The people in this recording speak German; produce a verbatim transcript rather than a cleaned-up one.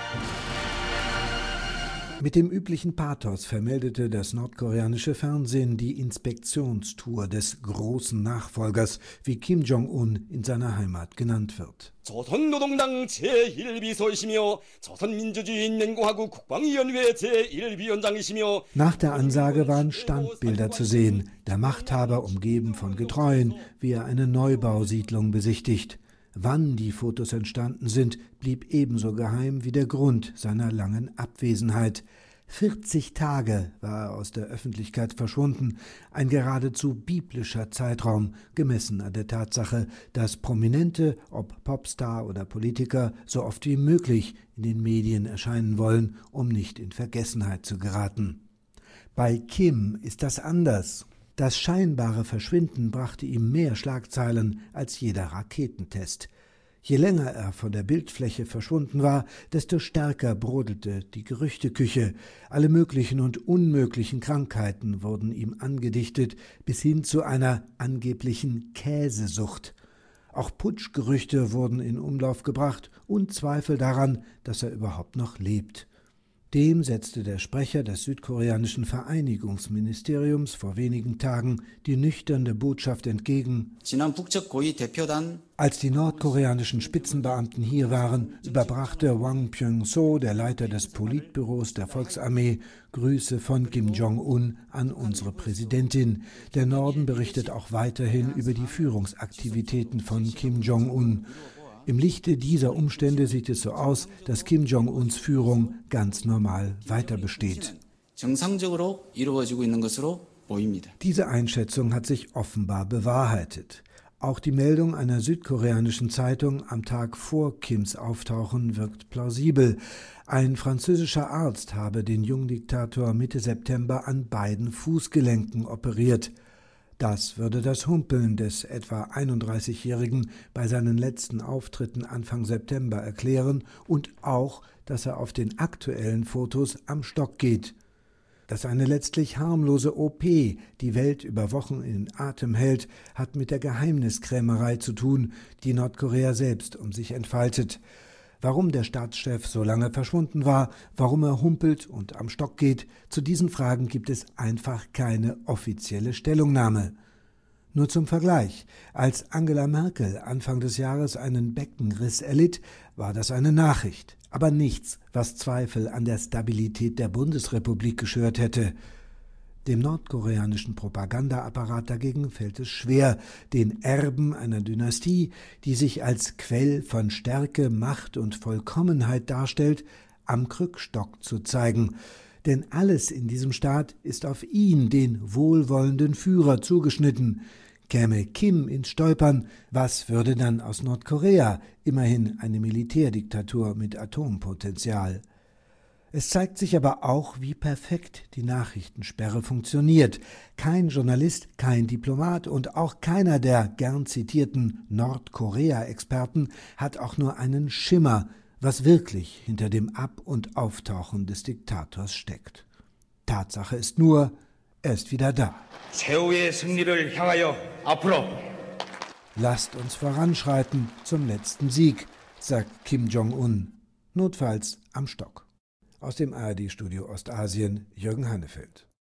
Mit dem üblichen Pathos vermeldete das nordkoreanische Fernsehen die Inspektionstour des großen Nachfolgers, wie Kim Jong-un in seiner Heimat genannt wird. 조선노동당 제일 비서이시며 조선민주주의인민공화국 국방위원회 제일 위원장이시며 Nach der Ansage waren Standbilder zu sehen, der Machthaber umgeben von Getreuen, wie er eine Neubausiedlung besichtigt. Wann die Fotos entstanden sind, blieb ebenso geheim wie der Grund seiner langen Abwesenheit. vierzig Tage war er aus der Öffentlichkeit verschwunden, ein geradezu biblischer Zeitraum, gemessen an der Tatsache, dass Prominente, ob Popstar oder Politiker, so oft wie möglich in den Medien erscheinen wollen, um nicht in Vergessenheit zu geraten. Bei Kim ist das anders. Das scheinbare Verschwinden brachte ihm mehr Schlagzeilen als jeder Raketentest. Je länger er von der Bildfläche verschwunden war, desto stärker brodelte die Gerüchteküche. Alle möglichen und unmöglichen Krankheiten wurden ihm angedichtet, bis hin zu einer angeblichen Käsesucht. Auch Putschgerüchte wurden in Umlauf gebracht und Zweifel daran, dass er überhaupt noch lebt. Dem setzte der Sprecher des südkoreanischen Vereinigungsministeriums vor wenigen Tagen die nüchterne Botschaft entgegen: Als die nordkoreanischen Spitzenbeamten hier waren, überbrachte Wang Pyeong-so, der Leiter des Politbüros der Volksarmee, Grüße von Kim Jong-un an unsere Präsidentin. Der Norden berichtet auch weiterhin über die Führungsaktivitäten von Kim Jong-un. Im Lichte dieser Umstände sieht es so aus, dass Kim Jong-uns Führung ganz normal weiter besteht. Diese Einschätzung hat sich offenbar bewahrheitet. Auch die Meldung einer südkoreanischen Zeitung am Tag vor Kims Auftauchen wirkt plausibel. Ein französischer Arzt habe den Jungdiktator Mitte September an beiden Fußgelenken operiert. Das würde das Humpeln des etwa einunddreißigjährigen bei seinen letzten Auftritten Anfang September erklären und auch, dass er auf den aktuellen Fotos am Stock geht. Dass eine letztlich harmlose O P die Welt über Wochen in Atem hält, hat mit der Geheimniskrämerei zu tun, die Nordkorea selbst um sich entfaltet. Warum der Staatschef so lange verschwunden war, warum er humpelt und am Stock geht, zu diesen Fragen gibt es einfach keine offizielle Stellungnahme. Nur zum Vergleich: Als Angela Merkel Anfang des Jahres einen Beckenriss erlitt, war das eine Nachricht, aber nichts, was Zweifel an der Stabilität der Bundesrepublik geschürt hätte. Dem nordkoreanischen Propagandaapparat dagegen fällt es schwer, den Erben einer Dynastie, die sich als Quell von Stärke, Macht und Vollkommenheit darstellt, am Krückstock zu zeigen. Denn alles in diesem Staat ist auf ihn, den wohlwollenden Führer, zugeschnitten. Käme Kim ins Stolpern, was würde dann aus Nordkorea, immerhin eine Militärdiktatur mit Atompotenzial? Es zeigt sich aber auch, wie perfekt die Nachrichtensperre funktioniert. Kein Journalist, kein Diplomat und auch keiner der gern zitierten Nordkorea-Experten hat auch nur einen Schimmer, was wirklich hinter dem Ab- und Auftauchen des Diktators steckt. Tatsache ist nur, er ist wieder da. Lasst uns voranschreiten zum letzten Sieg, sagt Kim Jong-un, notfalls am Stock. Aus dem A R D-Studio Ostasien, Jürgen Hannefeld.